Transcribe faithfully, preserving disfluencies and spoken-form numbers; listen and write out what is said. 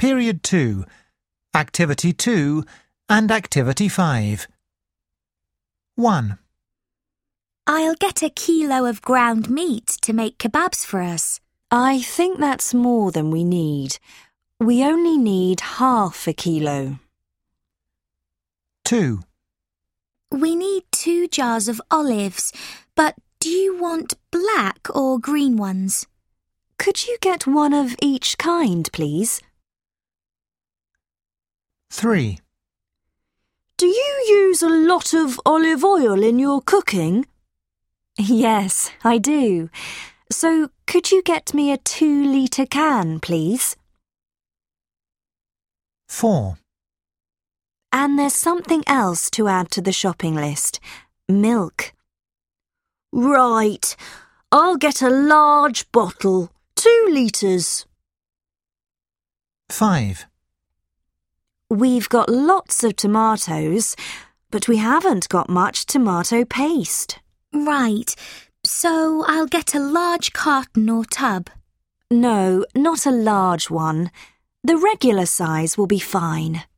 Period two, Activity two and Activity five. one. I'll get a kilo of ground meat to make kebabs for us. I think that's more than we need. We only need half a kilo. two. We need two jars of olives, but do you want black or green ones? Could you get one of each kind, please? three. Do you use a lot of olive oil in your cooking? Yes, I do. So could you get me a two-litre can, please? four. And there's something else to add to the shopping list. Milk. Right. I'll get a large bottle. Two litres. five. We've got lots of tomatoes, but we haven't got much tomato paste. Right. So I'll get a large carton or tub. No, not a large one. The regular size will be fine.